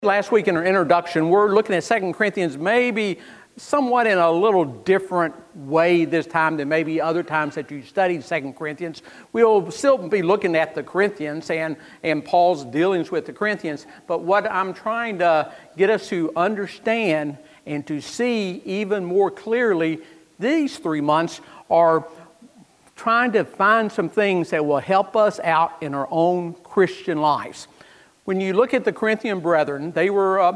Last week in our introduction, we're looking at 2 Corinthians maybe somewhat in a little different way this time than maybe other times that you studied 2 Corinthians. We'll still be looking at the Corinthians and Paul's dealings with the Corinthians, but what I'm trying to get us to understand and to see even more clearly, these 3 months are trying to find some things that will help us out in our own Christian lives. When you look at the Corinthian brethren, they were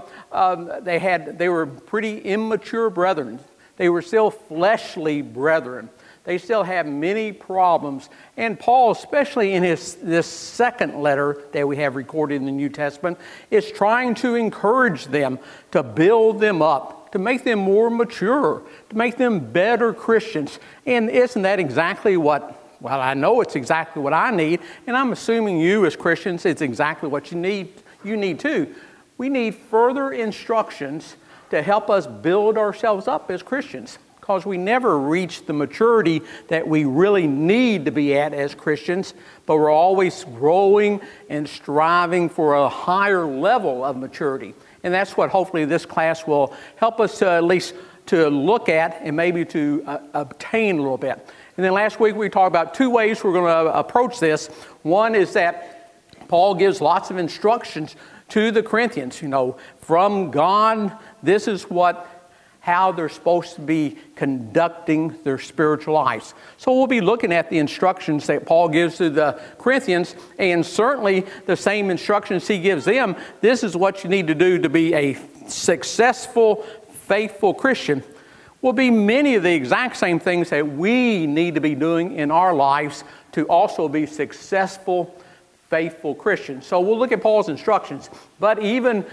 pretty immature brethren. They were still fleshly brethren. They still have many problems. And Paul, especially in this second letter that we have recorded in the New Testament, is trying to encourage them, to build them up, to make them more mature, to make them better Christians. And isn't that exactly what? Well, I know it's exactly what I need, and I'm assuming you as Christians, it's exactly what you need. You need too. We need further instructions to help us build ourselves up as Christians, because we never reach the maturity that we really need to be at as Christians, but we're always growing and striving for a higher level of maturity. And that's what hopefully this class will help us to at least to look at and maybe to obtain a little bit. And then last week we talked about 2 ways we're going to approach this. One is that Paul gives lots of instructions to the Corinthians. From God, this is how they're supposed to be conducting their spiritual lives. So we'll be looking at the instructions that Paul gives to the Corinthians, and certainly the same instructions he gives them. This is what you need to do to be a successful, faithful Christian. Will be many of the exact same things that we need to be doing in our lives to also be successful, faithful Christians. So we'll look at Paul's instructions, but even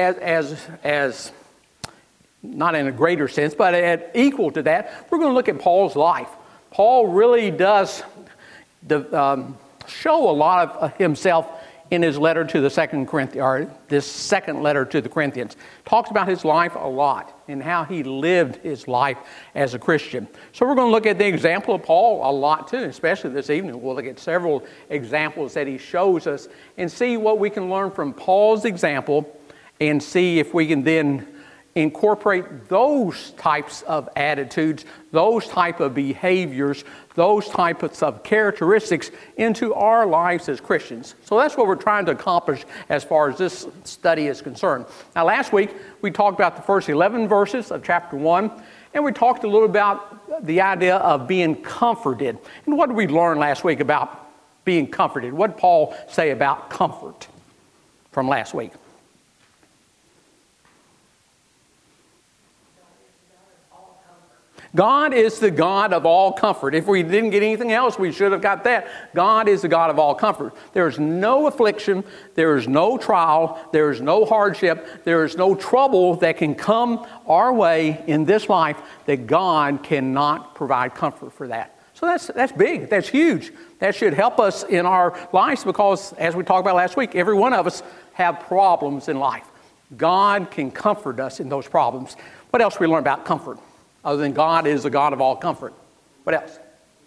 as not in a greater sense, but equal to that, we're going to look at Paul's life. Paul really does show a lot of himself in his letter to the second letter to the Corinthians. Talks about his life a lot and how he lived his life as a Christian. So we're going to look at the example of Paul a lot too, especially this evening. We'll look at several examples that he shows us and see what we can learn from Paul's example and see if we can then incorporate those types of attitudes, those type of behaviors, those types of characteristics into our lives as Christians. So that's what we're trying to accomplish as far as this study is concerned. Now last week we talked about the first 11 verses of chapter 1, and we talked a little about the idea of being comforted. And what did we learn last week about being comforted? What did Paul say about comfort from last week? God is the God of all comfort. If we didn't get anything else, we should have got that. God is the God of all comfort. There is no affliction, there is no trial, there is no hardship, there is no trouble that can come our way in this life that God cannot provide comfort for that. So that's big, that's huge. That should help us in our lives because, as we talked about last week, every one of us have problems in life. God can comfort us in those problems. What else we learn about comfort? Other than God is the God of all comfort. What else?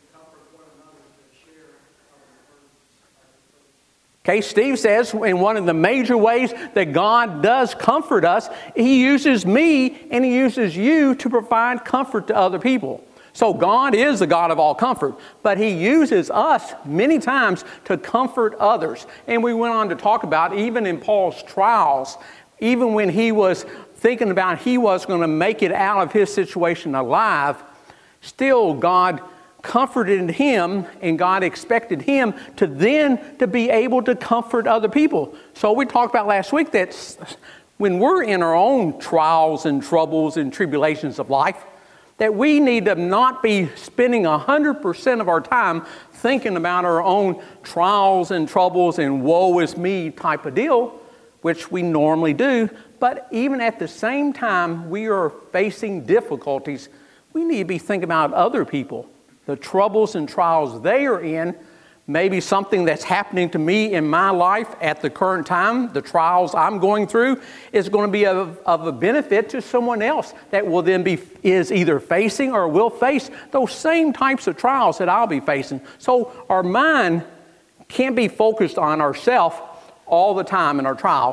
Okay, Steve says in one of the major ways that God does comfort us, He uses me and He uses you to provide comfort to other people. So God is the God of all comfort, but He uses us many times to comfort others. And we went on to talk about even in Paul's trials, even when he was thinking about he was going to make it out of his situation alive, still God comforted him and God expected him to be able to comfort other people. So we talked about last week that when we're in our own trials and troubles and tribulations of life, that we need to not be spending 100% of our time thinking about our own trials and troubles and woe is me type of deal, which we normally do. But even at the same time we are facing difficulties, we need to be thinking about other people, the troubles and trials they are in, maybe something that's happening to me in my life at the current time, the trials I'm going through, is going to be of a benefit to someone else that will then is either facing or will face those same types of trials that I'll be facing. So our mind can't be focused on ourselves all the time in our trials.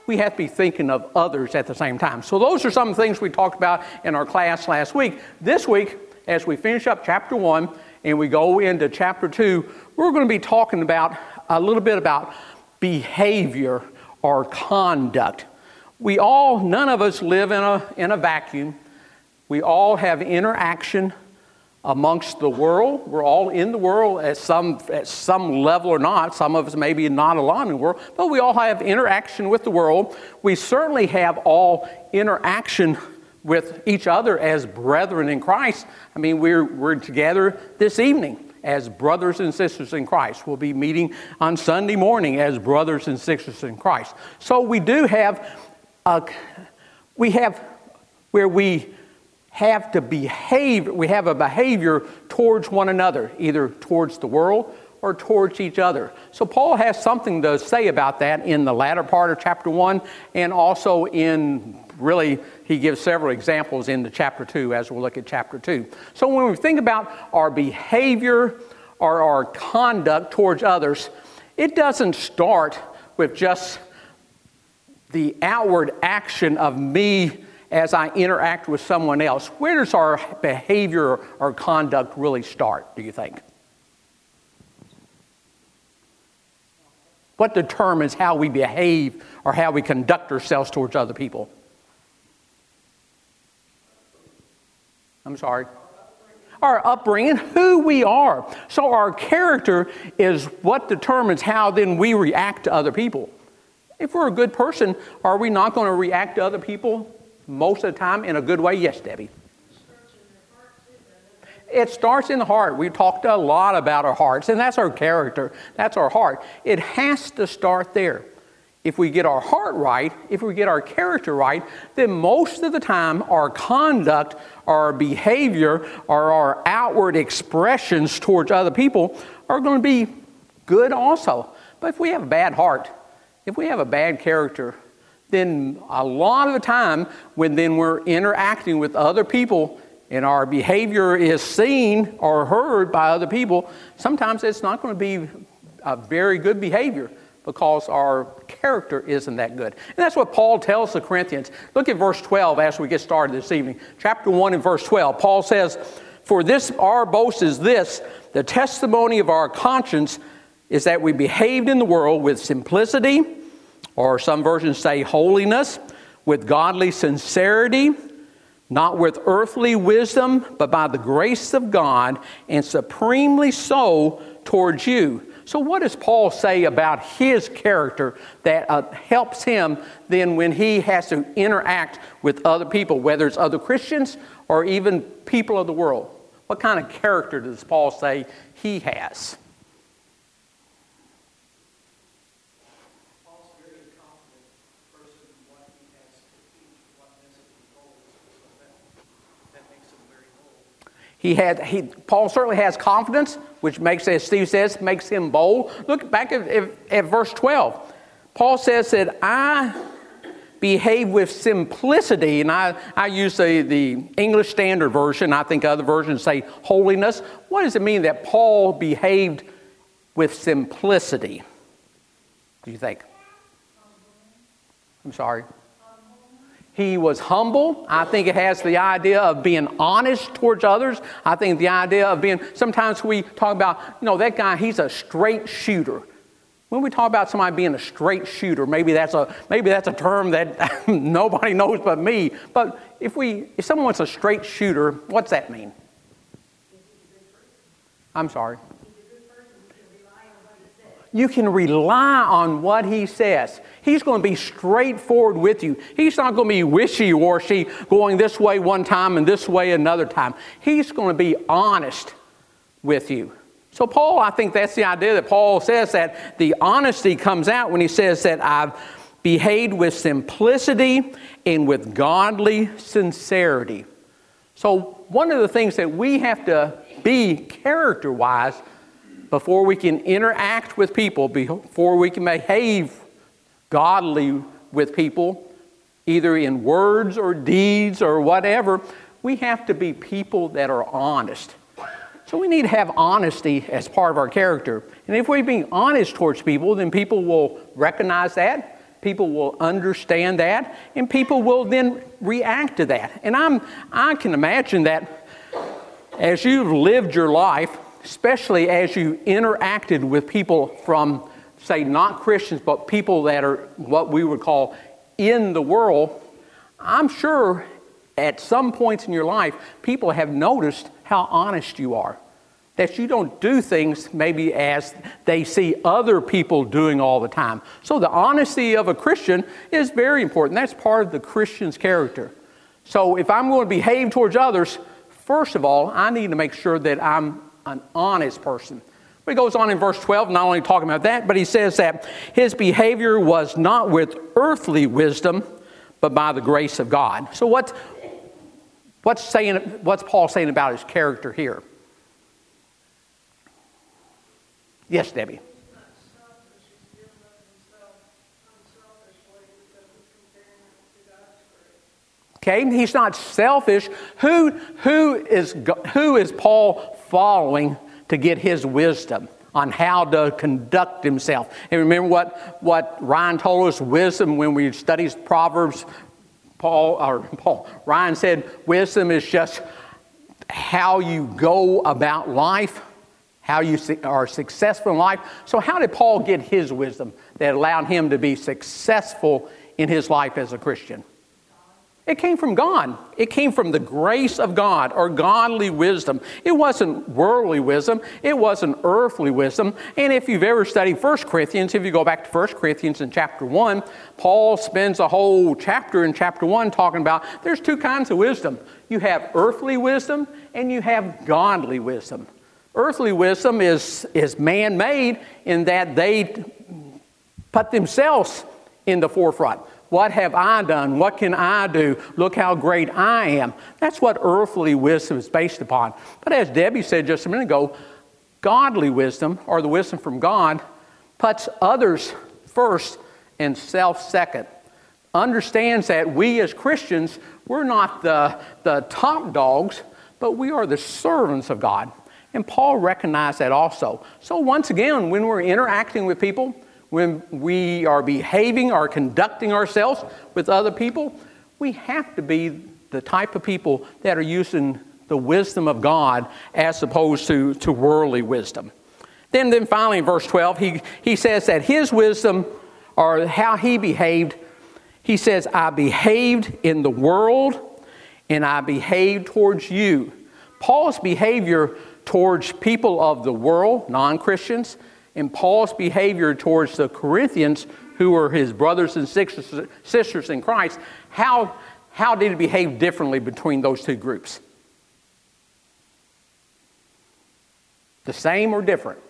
we have to be thinking of others at the same time. So those are some things we talked about in our class last week. This week, as we finish up chapter 1 and we go into chapter 2, we're going to be talking about a little bit about behavior or conduct. None of us live in a vacuum. We all have interaction amongst the world. We're all in the world at some level or not. Some of us maybe not a lot in the world, but we all have interaction with the world. We certainly have all interaction with each other as brethren in Christ. I mean, we're together this evening as brothers and sisters in Christ. We'll be meeting on Sunday morning as brothers and sisters in Christ. So we do have where we have to behave, we have a behavior towards one another, either towards the world or towards each other. So Paul has something to say about that in the latter part of chapter 1, and also he gives several examples in the chapter 2 as we'll look at chapter 2. So when we think about our behavior or our conduct towards others, it doesn't start with just the outward action of me as I interact with someone else. Where does our behavior or conduct really start, do you think? What determines how we behave or how we conduct ourselves towards other people? I'm sorry. Our upbringing, who we are. So our character is what determines how then we react to other people. If we're a good person, are we not going to react to other people most of the time in a good way? Yes, Debbie. It starts in the heart. We've talked a lot about our hearts, and that's our character. That's our heart. It has to start there. If we get our heart right, if we get our character right, then most of the time our conduct, our behavior, or our outward expressions towards other people are going to be good also. But if we have a bad heart, if we have a bad character, then a lot of the time when then we're interacting with other people and our behavior is seen or heard by other people, sometimes it's not going to be a very good behavior because our character isn't that good. And that's what Paul tells the Corinthians. Look at verse 12 as we get started this evening. Chapter 1 and verse 12. Paul says, "For this our boast is this, the testimony of our conscience is that we behaved in the world with simplicity," or some versions say holiness, "with godly sincerity, not with earthly wisdom, but by the grace of God, and supremely so towards you." So what does Paul say about his character that helps him then when he has to interact with other people, whether it's other Christians or even people of the world? What kind of character does Paul say he has? Paul certainly has confidence, which makes, as Steve says, makes him bold. Look back at verse 12. Paul says that I behave with simplicity, and I use the English Standard Version. I think other versions say holiness. What does it mean that Paul behaved with simplicity? Do you think? I'm sorry. He was humble. I think it has the idea of being honest towards others. I think the idea of being, sometimes we talk about, that guy, he's a straight shooter. When we talk about somebody being a straight shooter, maybe that's a term that nobody knows but me. But if someone's a straight shooter, what's that mean? I'm sorry. You can rely on what he says. He's going to be straightforward with you. He's not going to be wishy-washy, going this way one time and this way another time. He's going to be honest with you. So Paul, I think that's the idea that Paul says, that the honesty comes out when he says that I've behaved with simplicity and with godly sincerity. So one of the things that we have to be character-wise before we can interact with people, before we can behave godly with people, either in words or deeds or whatever, we have to be people that are honest. So we need to have honesty as part of our character. And if we're being honest towards people, then people will recognize that People will understand that, and people will then react to that. And I can imagine that as you've lived your life, especially as you interacted with people from, say, not Christians, but people that are what we would call in the world, I'm sure at some points in your life, people have noticed how honest you are. That you don't do things maybe as they see other people doing all the time. So the honesty of a Christian is very important. That's part of the Christian's character. So if I'm going to behave towards others, first of all, I need to make sure that I'm an honest person. But he goes on in verse 12, not only talking about that, but he says that his behavior was not with earthly wisdom, but by the grace of God. So what's Paul saying about his character here? Yes, Debbie. Okay, he's not selfish. Who is Paul following to get his issdom on how to conduct himself? And remember what Ryan told us, wisdom, when we studied Proverbs, Ryan said wisdom is just how you go about life, how you are successful in life. So how did Paul get his wisdom that allowed him to be successful in his life as a Christian? It came from God. It came from the grace of God, or godly wisdom. It wasn't worldly wisdom. It wasn't earthly wisdom. And if you've ever studied 1 Corinthians, if you go back to 1 Corinthians in chapter 1, Paul spends a whole chapter in chapter 1 talking about there's two kinds of wisdom. You have earthly wisdom and you have godly wisdom. Earthly wisdom is man-made in that they put themselves in the forefront. What have I done? What can I do? Look how great I am. That's what earthly wisdom is based upon. But as Debbie said just a minute ago, godly wisdom, or the wisdom from God, puts others first and self second. Understands that we as Christians, we're not the top dogs, but we are the servants of God. And Paul recognized that also. So once again, when we're interacting with people, when we are behaving or conducting ourselves with other people, we have to be the type of people that are using the wisdom of God as opposed to worldly wisdom. Then finally in verse 12, he says that his wisdom, or how he behaved, he says, I behaved in the world and I behaved towards you. Paul's behavior towards people of the world, non-Christians, and Paul's behavior towards the Corinthians, who were his brothers and sisters in Christ, how did he behave differently between those two groups? The same or different?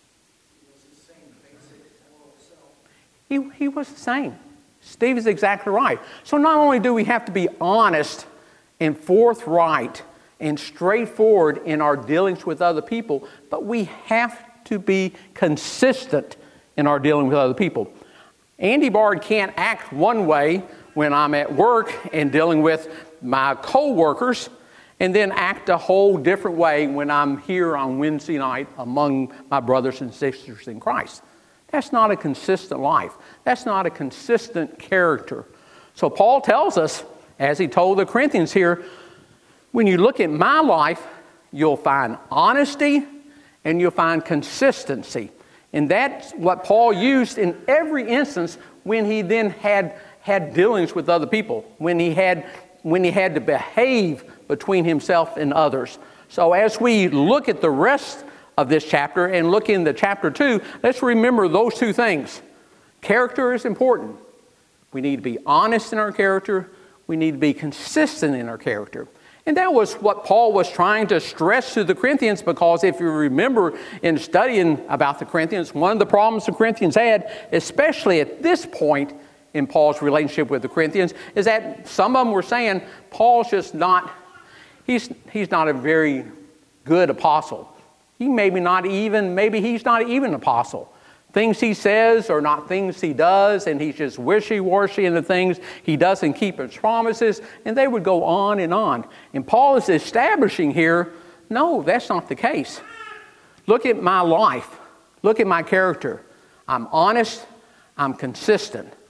He was the same. Steve is exactly right. So not only do we have to be honest and forthright and straightforward in our dealings with other people, but we have to be consistent in our dealing with other people. Andy Bard can't act one way when I'm at work and dealing with my co-workers, and then act a whole different way when I'm here on Wednesday night among my brothers and sisters in Christ. That's not a consistent life. That's not a consistent character. So Paul tells us, as he told the Corinthians here, when you look at my life, you'll find honesty and you'll find consistency. And that's what Paul used in every instance when he then had dealings with other people, when he had to behave between himself and others. So as we look at the rest of this chapter and look into chapter 2, let's remember those two things. Character is important. We need to be honest in our character. We need to be consistent in our character. And that was what Paul was trying to stress to the Corinthians, because if you remember in studying about the Corinthians, one of the problems the Corinthians had, especially at this point in Paul's relationship with the Corinthians, is that some of them were saying, Paul's just not, he's not a very good apostle. Maybe he's not even an apostle. Things he says are not things he does, and he's just wishy-washy in the things. He doesn't keep his promises, and they would go on and on. And Paul is establishing here, no, that's not the case. Look at my life. Look at my character. I'm honest. I'm consistent.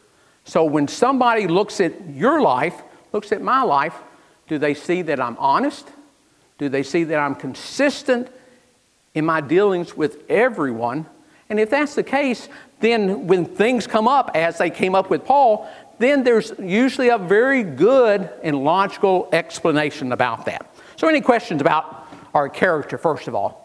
So when somebody looks at your life, looks at my life, do they see that I'm honest? Do they see that I'm consistent in my dealings with everyone? And if that's the case, then when things come up, as they came up with Paul, then there's usually a very good and logical explanation about that. So any questions about our character, first of all?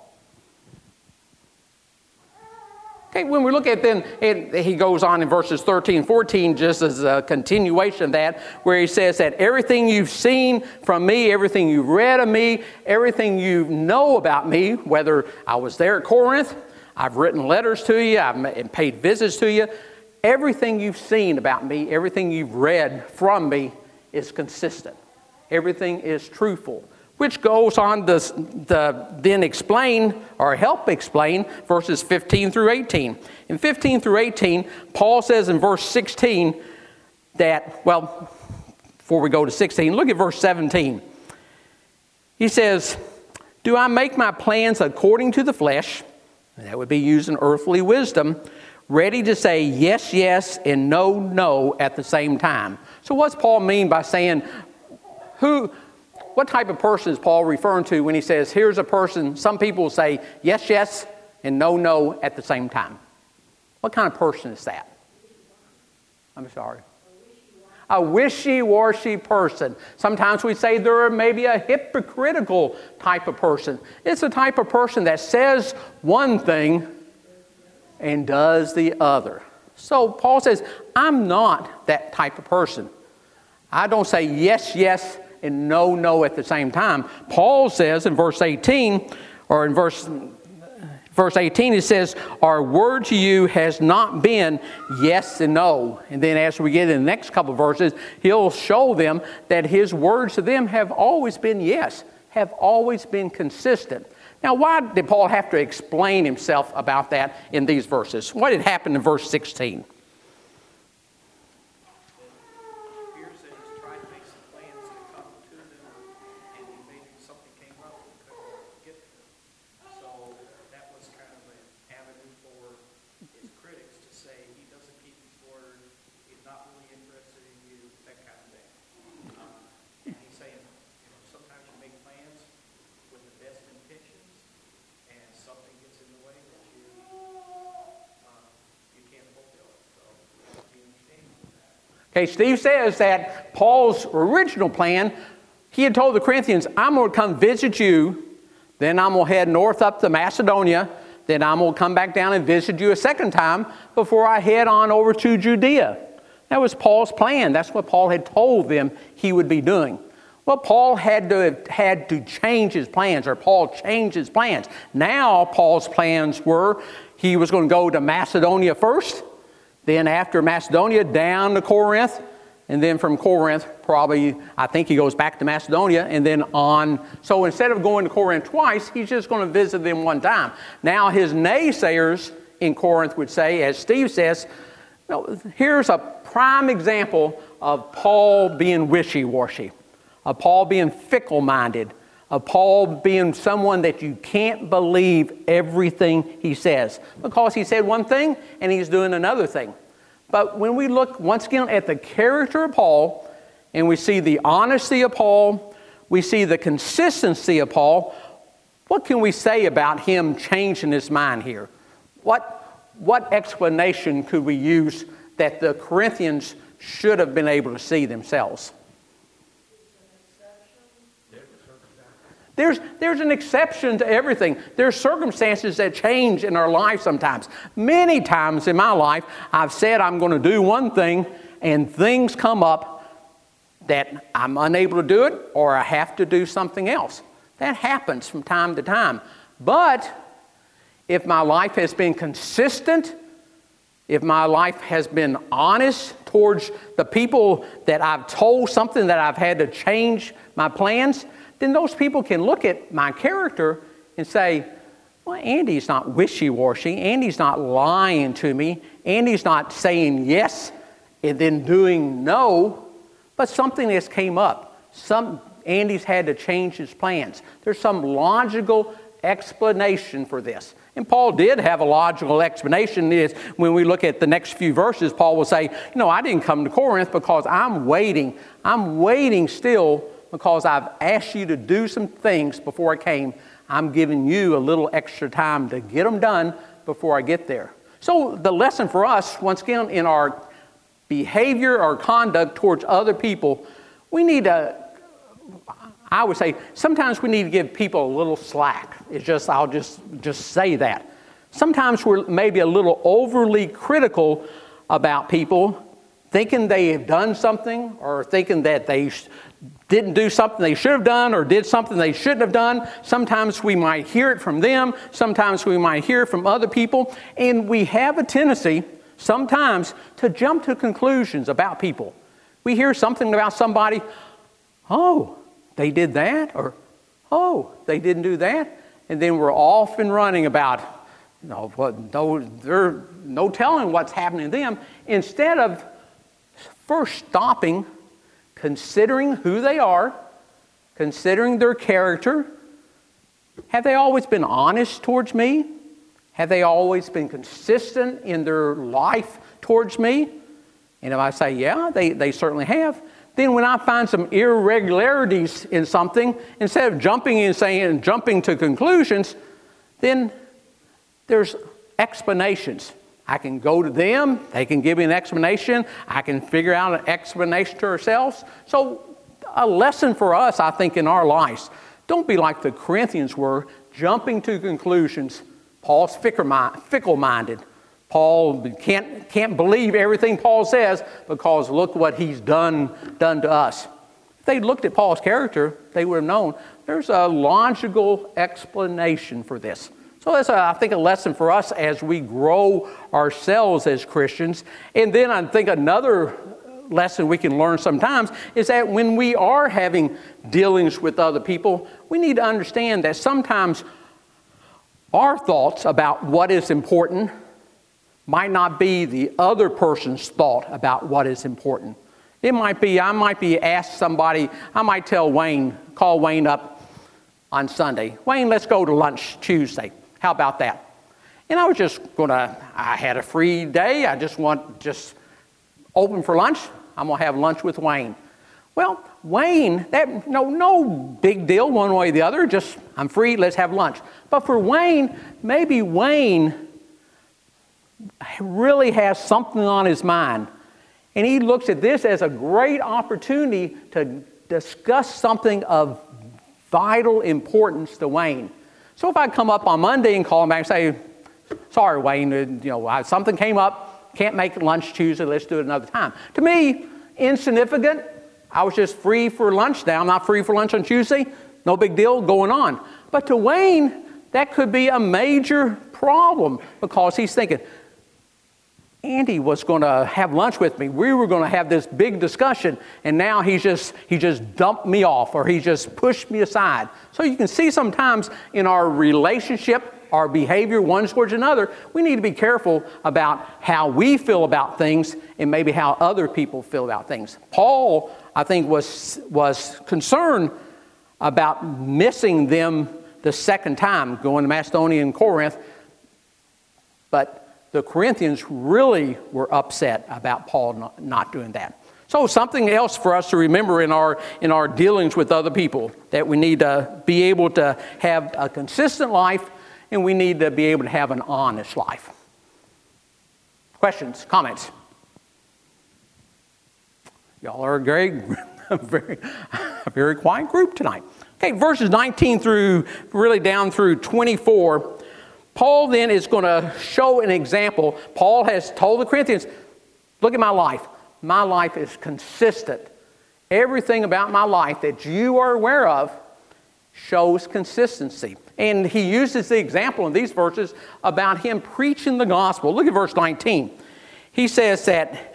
Okay, when we look at then, he goes on in verses 13, 14, just as a continuation of that, where he says that everything you've seen from me, everything you've read of me, everything you know about me, whether I was there at Corinth, I've written letters to you, I've paid visits to you, everything you've seen about me, everything you've read from me is consistent. Everything is truthful. Which goes on to then explain or help explain verses 15 through 18. In 15 through 18, Paul says in verse 16 that, well, before we go to 16, look at verse 17. He says, do I make my plans according to the flesh? And that would be using earthly wisdom, ready to say yes, yes, and no, no at the same time. So what's Paul mean by saying what type of person is Paul referring to when he says, here's a person, some people say yes, yes, and no, no at the same time? What kind of person is that? I'm sorry. A wishy-washy person. Sometimes we say they're maybe a hypocritical type of person. It's a type of person that says one thing and does the other. So Paul says, I'm not that type of person. I don't say yes, yes, and no, no at the same time. Paul says in verse 18, or in verse 18, he says, our word to you has not been yes and no. And then as we get in the next couple of verses, he'll show them that his words to them have always been yes, have always been consistent. Now, why did Paul have to explain himself about that in these verses? What had happened in verse 16? Okay, Steve says that Paul's original plan, he had told the Corinthians, I'm going to come visit you, then I'm going to head north up to Macedonia, then I'm going to come back down and visit you a second time before I head on over to Judea. That was Paul's plan. That's what Paul had told them he would be doing. Well, Paul had to change his plans, or Paul changed his plans. Now Paul's plans were he was going to go to Macedonia first, then after Macedonia, down to Corinth. And then from Corinth, probably, I think he goes back to Macedonia and then on. So instead of going to Corinth twice, he's just going to visit them one time. Now his naysayers in Corinth would say, as Steve says, no, here's a prime example of Paul being wishy-washy, of Paul being fickle-minded, of Paul being someone that you can't believe everything he says. Because he said one thing and he's doing another thing. But when we look once again at the character of Paul, and we see the honesty of Paul, we see the consistency of Paul, what can we say about him changing his mind here? What explanation could we use that the Corinthians should have been able to see themselves? There's an exception to everything. There's circumstances that change in our life sometimes. Many times in my life, I've said I'm going to do one thing, and things come up that I'm unable to do it, or I have to do something else. That happens from time to time. But if my life has been consistent, if my life has been honest towards the people that I've told something that I've had to change my plans, then those people can look at my character and say, well, Andy's not wishy-washy. Andy's not lying to me. Andy's not saying yes and then doing no, but something has came up. Andy's had to change his plans. There's some logical explanation for this. And Paul did have a logical explanation. Is when we look at the next few verses, Paul will say, I didn't come to Corinth because I'm waiting. I'm waiting still because I've asked you to do some things before I came. I'm giving you a little extra time to get them done before I get there. So the lesson for us, once again, in our behavior or conduct towards other people, we need to, I would say, sometimes we need to give people a little slack. I'll just say that. Sometimes we're maybe a little overly critical about people, thinking they have done something or thinking that they didn't do something they should have done or did something they shouldn't have done. Sometimes we might hear it from them. Sometimes we might hear it from other people. And we have a tendency sometimes to jump to conclusions about people. We hear something about somebody, oh, they did that, or oh, they didn't do that. And then we're off and running about, there's no telling what's happening to them. Instead of first stopping, considering who they are, considering their character. Have they always been honest towards me? Have they always been consistent in their life towards me? And if I say, yeah, they certainly have, then when I find some irregularities in something, instead of jumping to conclusions, then there's explanations. I can go to them, they can give me an explanation, I can figure out an explanation to ourselves. So a lesson for us, I think, in our lives, don't be like the Corinthians were, jumping to conclusions. Paul's fickle-minded. Paul can't believe everything Paul says because look what he's done to us. If they looked at Paul's character, they would have known there's a logical explanation for this. So that's, I think, a lesson for us as we grow ourselves as Christians. And then I think another lesson we can learn sometimes is that when we are having dealings with other people, we need to understand that sometimes our thoughts about what is important might not be the other person's thought about what is important. It might be, I might be asked somebody, I might call Wayne up on Sunday. Wayne, let's go to lunch Tuesday. How about that? And I was I had a free day. I just open for lunch. I'm going to have lunch with Wayne. Well, Wayne, no big deal one way or the other. Just, I'm free, let's have lunch. But for Wayne, maybe Wayne really has something on his mind. And he looks at this as a great opportunity to discuss something of vital importance to Wayne. So if I come up on Monday and call him back and say, sorry, Wayne, something came up, can't make lunch Tuesday, let's do it another time. To me, insignificant. I was just free for lunch now. I'm not free for lunch on Tuesday. No big deal going on. But to Wayne, that could be a major problem because he's thinking, Andy was going to have lunch with me. We were going to have this big discussion, and now he just dumped me off, or he just pushed me aside. So you can see sometimes in our relationship, our behavior one towards another, we need to be careful about how we feel about things and maybe how other people feel about things. Paul, I think, was concerned about missing them the second time, going to Macedonia and Corinth, but the Corinthians really were upset about Paul not doing that. So something else for us to remember in our dealings with other people, that we need to be able to have a consistent life, and we need to be able to have an honest life. Questions, comments? Y'all are a very quiet group tonight. Okay, verses 19 through really down through 24. Paul then is going to show an example. Paul has told the Corinthians, look at my life. My life is consistent. Everything about my life that you are aware of shows consistency. And he uses the example in these verses about him preaching the gospel. Look at verse 19. He says that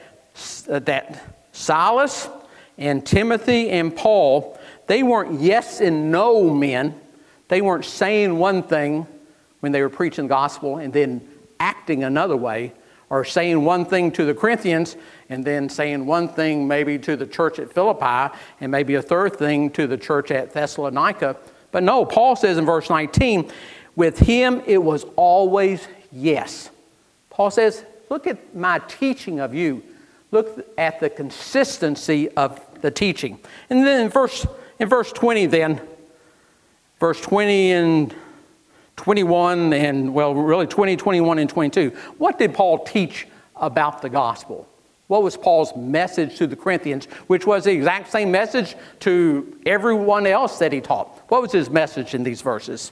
Silas and Timothy and Paul, they weren't yes and no men. They weren't saying one thing when they were preaching the gospel and then acting another way, or saying one thing to the Corinthians and then saying one thing maybe to the church at Philippi and maybe a third thing to the church at Thessalonica. But no, Paul says in verse 19, With him it was always yes. Paul says, look at my teaching of you. Look at the consistency of the teaching. And then in verse 20 then, verse 20 and 21 and, well, really 20, 21, and 22. What did Paul teach about the gospel? What was Paul's message to the Corinthians, which was the exact same message to everyone else that he taught? What was his message in these verses?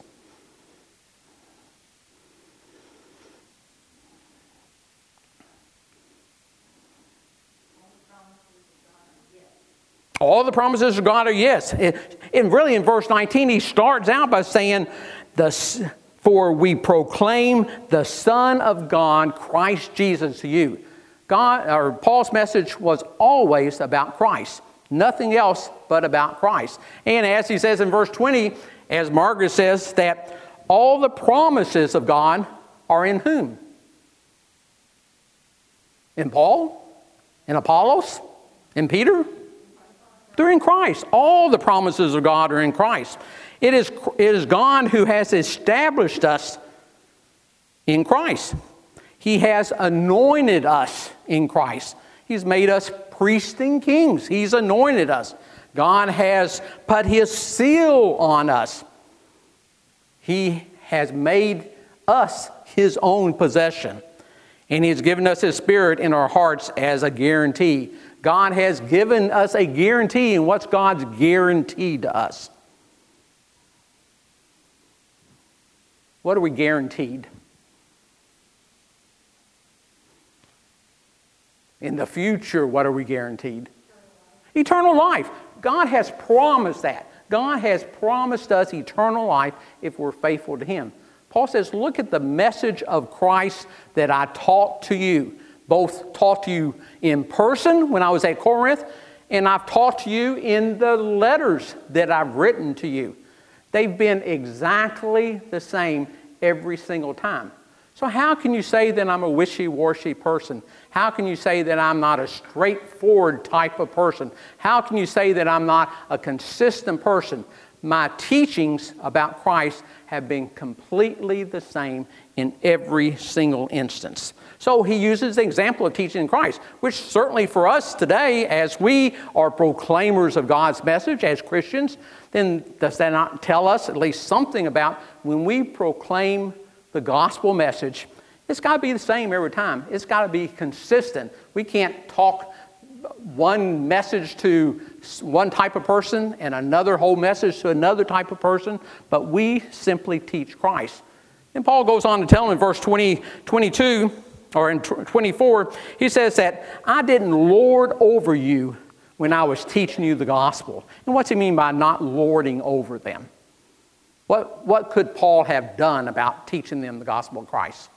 All the promises of God are yes. And really in verse 19, he starts out by saying, for we proclaim the Son of God, Christ Jesus, to you. Paul's message was always about Christ. Nothing else but about Christ. And as he says in verse 20, as Margaret says, that all the promises of God are in whom? In Paul? In Apollos? In Peter? They're in Christ. All the promises of God are in Christ. It is God who has established us in Christ. He has anointed us in Christ. He's made us priests and kings. He's anointed us. God has put His seal on us. He has made us His own possession. And He's given us His Spirit in our hearts as a guarantee. God has given us a guarantee, and what's God's guarantee to us? What are we guaranteed? In the future, what are we guaranteed? Eternal life. God has promised that. God has promised us eternal life if we're faithful to Him. Paul says, look at the message of Christ that I taught to you. Both taught to you in person when I was at Corinth, and I've taught to you in the letters that I've written to you. They've been exactly the same every single time. So how can you say that I'm a wishy-washy person? How can you say that I'm not a straightforward type of person? How can you say that I'm not a consistent person? My teachings about Christ have been completely the same in every single instance. So he uses the example of teaching in Christ, which certainly for us today, as we are proclaimers of God's message as Christians, then does that not tell us at least something about when we proclaim the gospel message? It's got to be the same every time. It's got to be consistent. We can't talk one message to one type of person and another whole message to another type of person, but we simply teach Christ. And Paul goes on to tell in verse 22, or in 24, he says that I didn't lord over you when I was teaching you the gospel. And what's he mean by not lording over them? What could Paul have done about teaching them the gospel of Christ?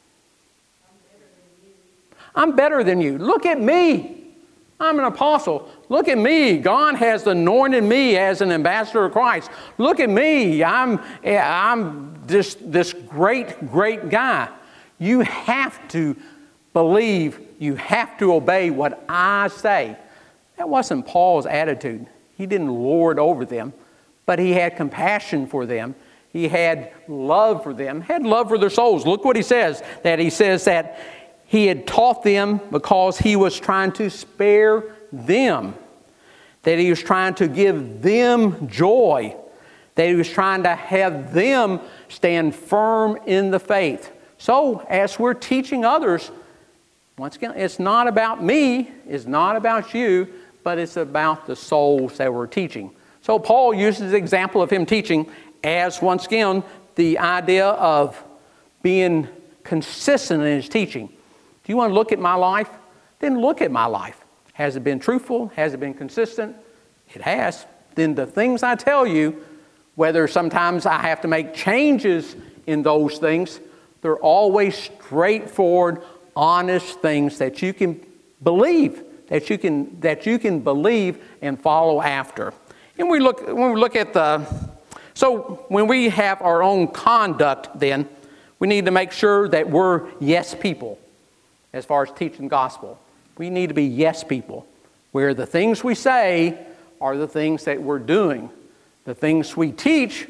I'm better than you. Look at me. I'm an apostle. Look at me. God has anointed me as an ambassador of Christ. Look at me. I'm this great guy. You have to believe. You have to obey what I say. That wasn't Paul's attitude. He didn't lord over them, but he had compassion for them. He had love for them, had love for their souls. Look what he says, that he says that he had taught them because he was trying to spare them, that he was trying to give them joy, that he was trying to have them stand firm in the faith. So as we're teaching others, once again, it's not about me, it's not about you, but it's about the souls that we're teaching. So Paul uses the example of him teaching as, once again, the idea of being consistent in his teaching. Do you want to look at my life? Then look at my life. Has it been truthful? Has it been consistent? It has. Then the things I tell you, whether sometimes I have to make changes in those things, they're always straightforward, honest things that you can believe, that you can believe and follow after. And when we look at so when we have our own conduct, then we need to make sure that we're yes people. As far as teaching the gospel, we need to be yes people, where the things we say are the things that we're doing. The things we teach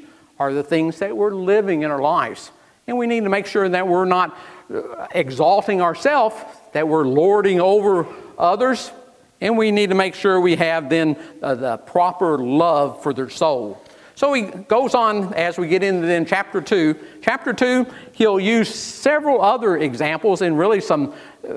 are the things that we're living in our lives. And we need to make sure that we're not exalting ourselves, that we're lording over others. And we need to make sure we have then the proper love for their soul. So he goes on as we get into then chapter 2. Chapter 2, he'll use several other examples and really some,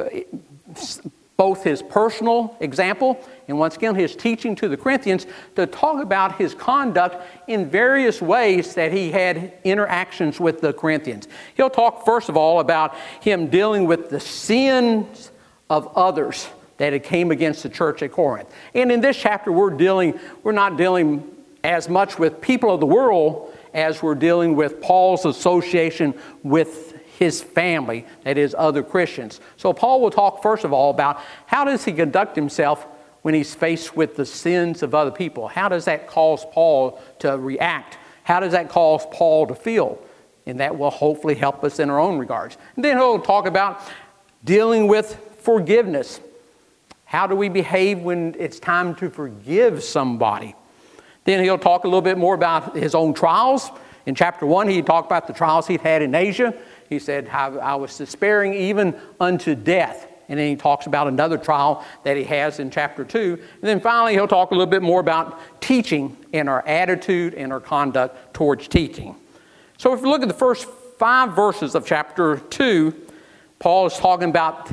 both his personal example and once again his teaching to the Corinthians to talk about his conduct in various ways that he had interactions with the Corinthians. He'll talk first of all about him dealing with the sins of others that it came against the church at Corinth. And in this chapter we're not dealing as much with people of the world as we're dealing with Paul's association with his family, that is, other Christians. So Paul will talk first of all about how does he conduct himself when he's faced with the sins of other people. How does that cause Paul to react? How does that cause Paul to feel? And that will hopefully help us in our own regards. And then he'll talk about dealing with forgiveness. How do we behave when it's time to forgive somebody? Then he'll talk a little bit more about his own trials. In chapter 1, he talked about the trials he'd had in Asia. He said, I was despairing even unto death. And then he talks about another trial that he has in chapter 2. And then finally, he'll talk a little bit more about teaching and our attitude and our conduct towards teaching. So if you look at the first 5 verses of chapter 2, Paul is talking about,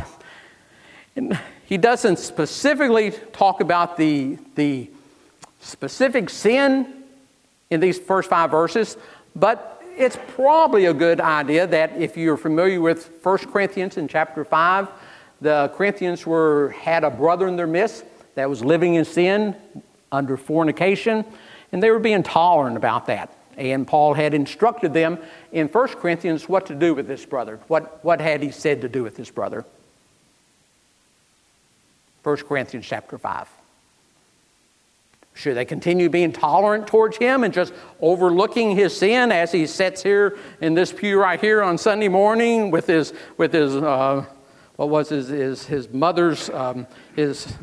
he doesn't specifically talk about the specific sin in these first 5 verses, but it's probably a good idea that if you're familiar with 1 Corinthians in chapter 5, the Corinthians had a brother in their midst that was living in sin under fornication, and they were being tolerant about that. And Paul had instructed them in 1 Corinthians what to do with this brother. What had he said to do with this brother? 1 Corinthians chapter 5. Should they continue being tolerant towards him and just overlooking his sin as he sits here in this pew right here on Sunday morning with his mother's his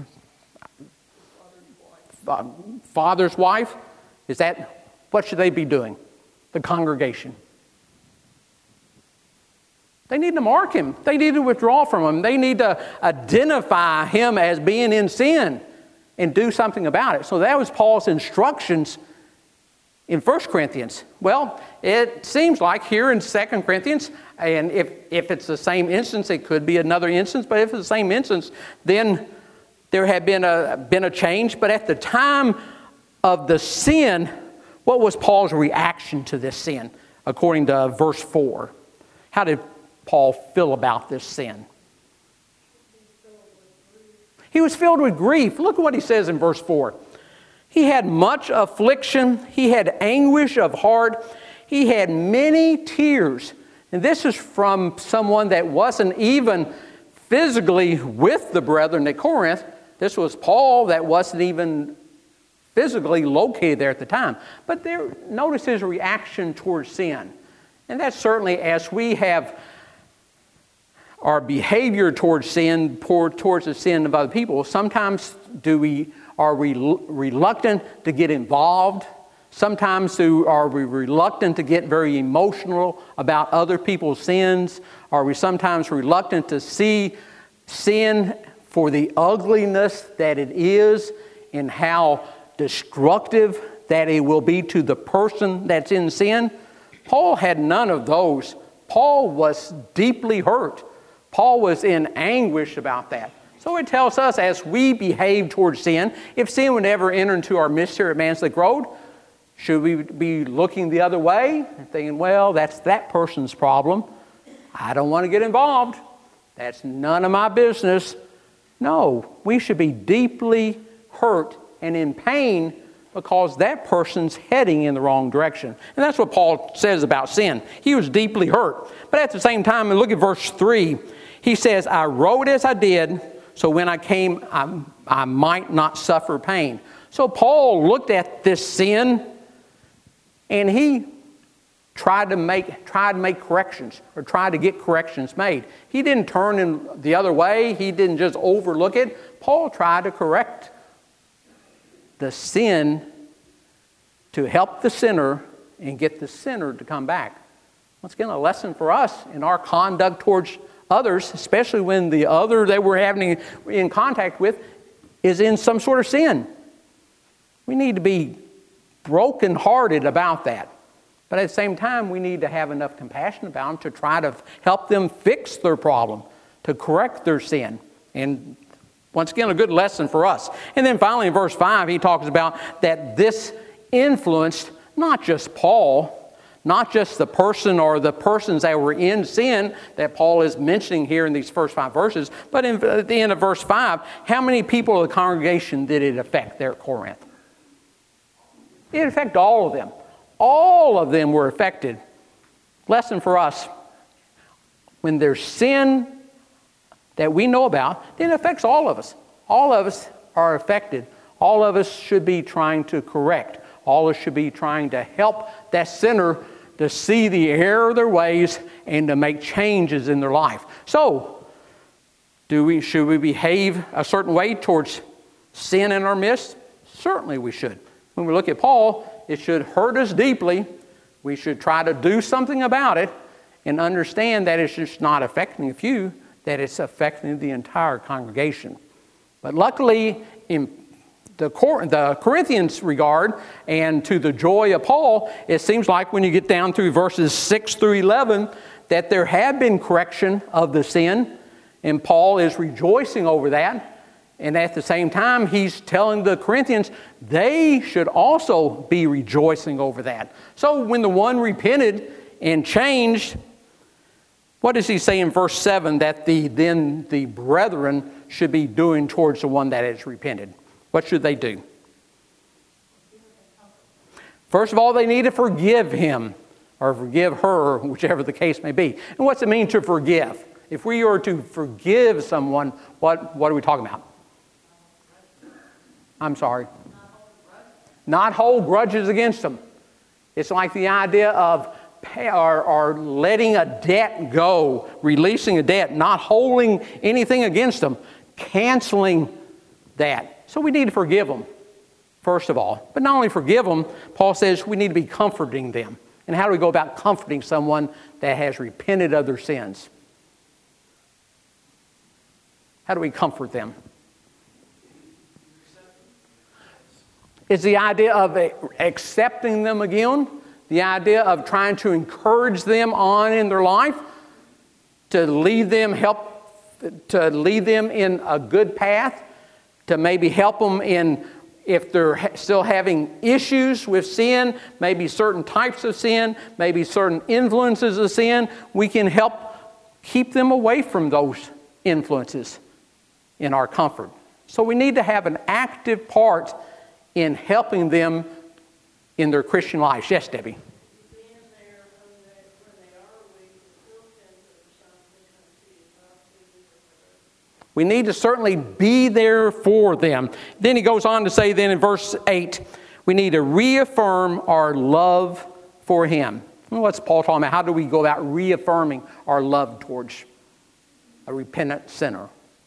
father's wife? What should they be doing? The congregation. They need to mark him. They need to withdraw from him. They need to identify him as being in sin and do something about it. So that was Paul's instructions in 1 Corinthians. Well, it seems like here in 2 Corinthians, and if it's the same instance, it could be another instance, but if it's the same instance, then there had been a change. But at the time of the sin, what was Paul's reaction to this sin, according to verse 4? How did Paul feel about this sin? He was filled with grief. Look at what he says in verse 4. He had much affliction. He had anguish of heart. He had many tears. And this is from someone that wasn't even physically with the brethren at Corinth. This was Paul that wasn't even physically located there at the time. But notice his reaction towards sin. And that's certainly as we have our behavior towards sin, towards the sin of other people. Sometimes are we reluctant to get involved? Sometimes are we reluctant to get very emotional about other people's sins? Are we sometimes reluctant to see sin for the ugliness that it is and how destructive that it will be to the person that's in sin? Paul had none of those. Paul was deeply hurt. Paul was in anguish about that. So it tells us as we behave towards sin, if sin would ever enter into our midst here at Manslick Road, should we be looking the other way and thinking, well, that's that person's problem. I don't want to get involved. That's none of my business. No, we should be deeply hurt and in pain because that person's heading in the wrong direction. And that's what Paul says about sin. He was deeply hurt. But at the same time, and look at verse 3, he says, I wrote as I did, so when I came, I might not suffer pain. So Paul looked at this sin, and he tried to make corrections, or tried to get corrections made. He didn't turn in the other way. He didn't just overlook it. Paul tried to correct the sin to help the sinner and get the sinner to come back. Once again, a lesson for us in our conduct towards others, especially when the other that we're having in contact with is in some sort of sin. We need to be brokenhearted about that. But at the same time, we need to have enough compassion about them to try to help them fix their problem, to correct their sin. And once again, a good lesson for us. And then finally in verse 5, he talks about that this influenced not just Paul, not just the person or the persons that were in sin that Paul is mentioning here in these first 5 verses, but at the end of verse 5, how many people of the congregation did it affect there at Corinth? It affected all of them. All of them were affected. Lesson for us, when there's sin that we know about, then it affects all of us. All of us are affected. All of us should be trying to correct. All of us should be trying to help that sinner to see the error of their ways and to make changes in their life. So, should we behave a certain way towards sin in our midst? Certainly we should. When we look at Paul, it should hurt us deeply. We should try to do something about it and understand that it's just not affecting a few, that it's affecting the entire congregation. But luckily, in the Corinthians' regard, and to the joy of Paul, it seems like when you get down through verses 6 through 11, that there have been correction of the sin, and Paul is rejoicing over that. And at the same time, he's telling the Corinthians they should also be rejoicing over that. So when the one repented and changed, what does he say in verse 7 that then the brethren should be doing towards the one that has repented? What should they do? First of all, they need to forgive him or forgive her, whichever the case may be. And what's it mean to forgive? If we are to forgive someone, what are we talking about? I'm sorry. Not hold grudges against them. It's like the idea of letting a debt go, releasing a debt, not holding anything against them, canceling that. So we need to forgive them, first of all. But not only forgive them, Paul says we need to be comforting them. And how do we go about comforting someone that has repented of their sins? How do we comfort them? It's the idea of accepting them again, the idea of trying to encourage them on in their life, to lead them in a good path, to maybe help them in, if they're still having issues with sin, maybe certain types of sin, maybe certain influences of sin, we can help keep them away from those influences in our comfort. So we need to have an active part in helping them in their Christian lives. Yes, Debbie? We need to certainly be there for them. Then he goes on to say then in verse 8, we need to reaffirm our love for him. Well, what's Paul talking about? How do we go about reaffirming our love towards a repentant sinner?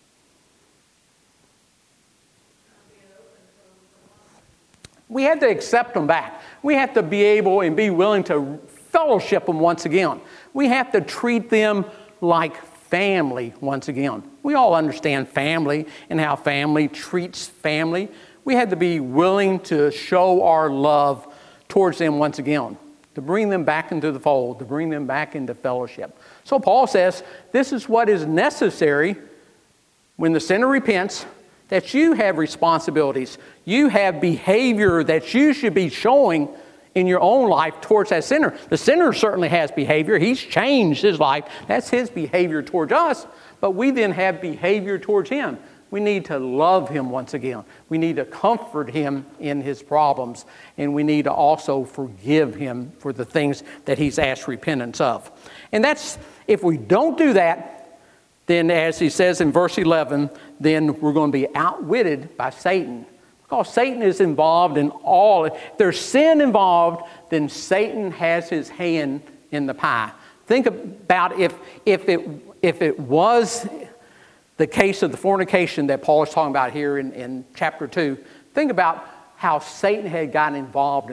We have to accept them back. We have to be able and be willing to fellowship them once again. We have to treat them like family once again. We all understand family and how family treats family. We have to be willing to show our love towards them once again, to bring them back into the fold, to bring them back into fellowship. So Paul says this is what is necessary when the sinner repents, that you have responsibilities. You have behavior that you should be showing in your own life towards that sinner. The sinner certainly has behavior. He's changed his life. That's his behavior towards us. But we then have behavior towards him. We need to love him once again. We need to comfort him in his problems. And we need to also forgive him for the things that he's asked repentance of. And that's, if we don't do that, then as he says in verse 11, then we're going to be outwitted by Satan. Because Satan is involved in all. If there's sin involved, then Satan has his hand in the pie. Think about if it was the case of the fornication that Paul is talking about here in chapter 2. Think about how Satan had gotten involved in that.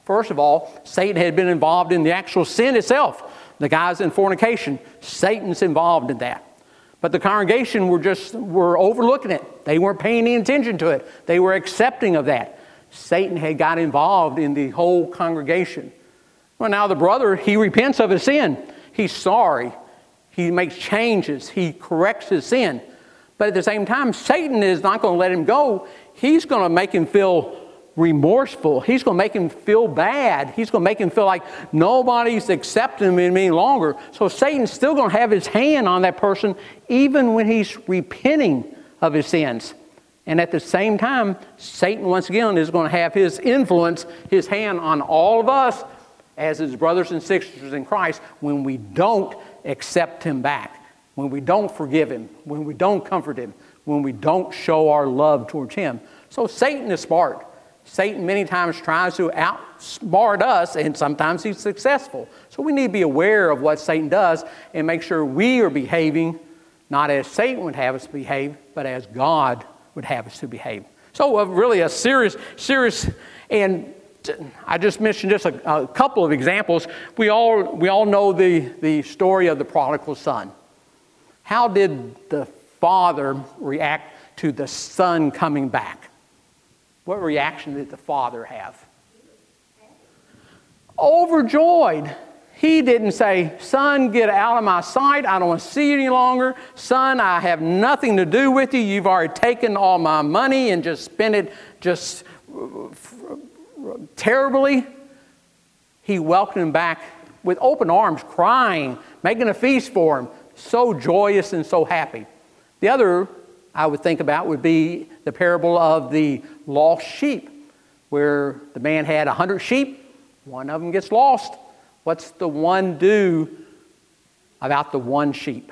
First of all, Satan had been involved in the actual sin itself. The guys in fornication, Satan's involved in that. But the congregation were overlooking it. They weren't paying any attention to it. They were accepting of that. Satan had got involved in the whole congregation. Well, now the brother, he repents of his sin. He's sorry. He makes changes. He corrects his sin. But at the same time, Satan is not going to let him go. He's going to make him feel remorseful. He's going to make him feel bad. He's going to make him feel like nobody's accepting him any longer. So Satan's still going to have his hand on that person even when he's repenting of his sins. And at the same time, Satan once again is going to have his influence, his hand on all of us as his brothers and sisters in Christ when we don't accept him back, when we don't forgive him, when we don't comfort him, when we don't show our love towards him. So Satan is smart. Satan many times tries to outsmart us, and sometimes he's successful. So we need to be aware of what Satan does and make sure we are behaving not as Satan would have us behave, but as God would have us to behave. So really a serious, and I just mentioned just a couple of examples. We all know the story of the prodigal son. How did the father react to the son coming back? What reaction did the father have? Overjoyed. He didn't say, "Son, get out of my sight. I don't want to see you any longer. Son, I have nothing to do with you. You've already taken all my money and just spent it just terribly." He welcomed him back with open arms, crying, making a feast for him. So joyous and so happy. The other I would think about would be the parable of the lost sheep, where the man had 100 sheep, one of them gets lost. What's the one do about the one sheep?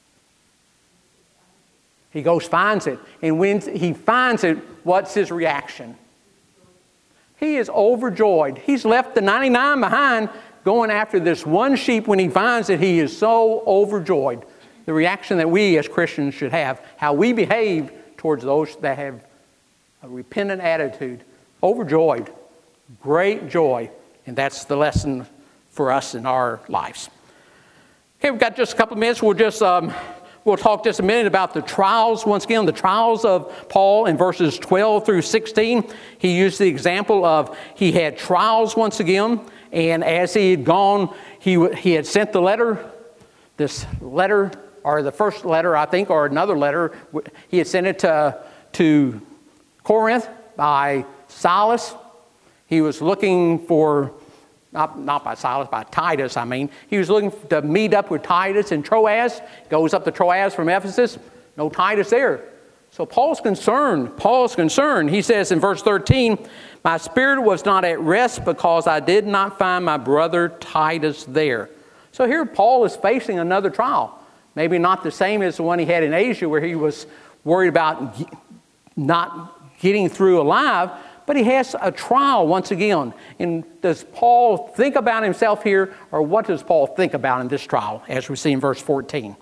He goes, finds it. And when he finds it, what's his reaction? He is overjoyed. He's left the 99 behind, going after this one sheep. When he finds it, he is so overjoyed. The reaction that we as Christians should have, how we behave towards those that have a repentant attitude. Overjoyed. Great joy. And that's the lesson for us in our lives. Okay, we've got just a couple of minutes. We'll talk just a minute about the trials. Once again, the trials of Paul in verses 12 through 16. He used the example of he had trials once again. And as he had gone, he had sent the letter. This letter, or the first letter, I think, or another letter, he had sent it to Corinth by Silas. He was looking for, not by Silas, by Titus, I mean. He was looking to meet up with Titus in Troas. Goes up to Troas from Ephesus. No Titus there. So Paul's concerned. He says in verse 13, "My spirit was not at rest because I did not find my brother Titus there." So here Paul is facing another trial. Maybe not the same as the one he had in Asia, where he was worried about not getting through alive, but he has a trial once again. And does Paul think about himself here, or what does Paul think about in this trial, as we see in verse 14?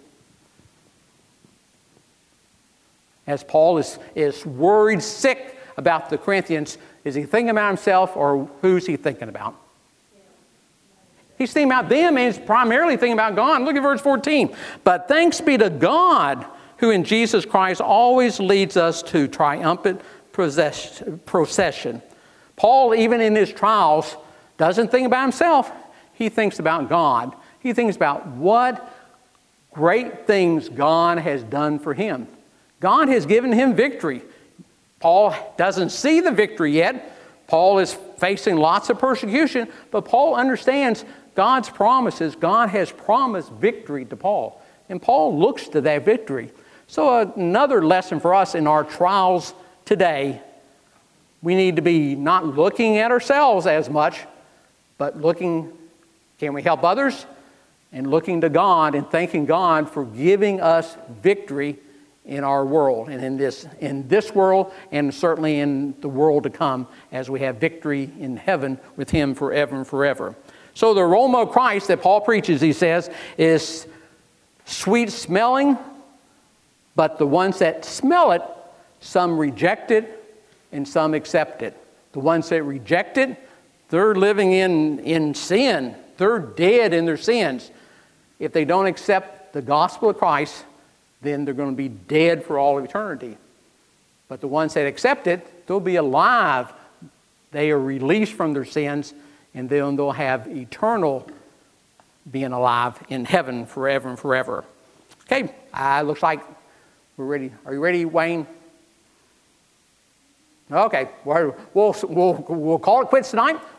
As Paul is worried, sick about the Corinthians, is he thinking about himself, or who's he thinking about? He's thinking about them, and he's primarily thinking about God. Look at verse 14. "But thanks be to God, who in Jesus Christ always leads us to triumphant procession." Paul, even in his trials, doesn't think about himself. He thinks about God. He thinks about what great things God has done for him. God has given him victory. Paul doesn't see the victory yet. Paul is facing lots of persecution, but Paul understands God's promises. God has promised victory to Paul, and Paul looks to that victory. So another lesson for us in our trials today, we need to be not looking at ourselves as much, but looking, can we help others? And looking to God and thanking God for giving us victory in our world, and in this world, and certainly in the world to come, as we have victory in heaven with him forever and forever. So the aroma of Christ that Paul preaches, he says, is sweet smelling, but the ones that smell it, some reject it and some accept it. The ones that reject it, They're living in sin. They're dead in their sins. If they don't accept the gospel of Christ, then they're going to be dead for all of eternity. But the ones that accept it, they'll be alive. They are released from their sins, and then they'll have eternal being alive in heaven forever and forever. Okay, looks like we're ready. Are you ready, Wayne? Okay, we'll call it quits tonight.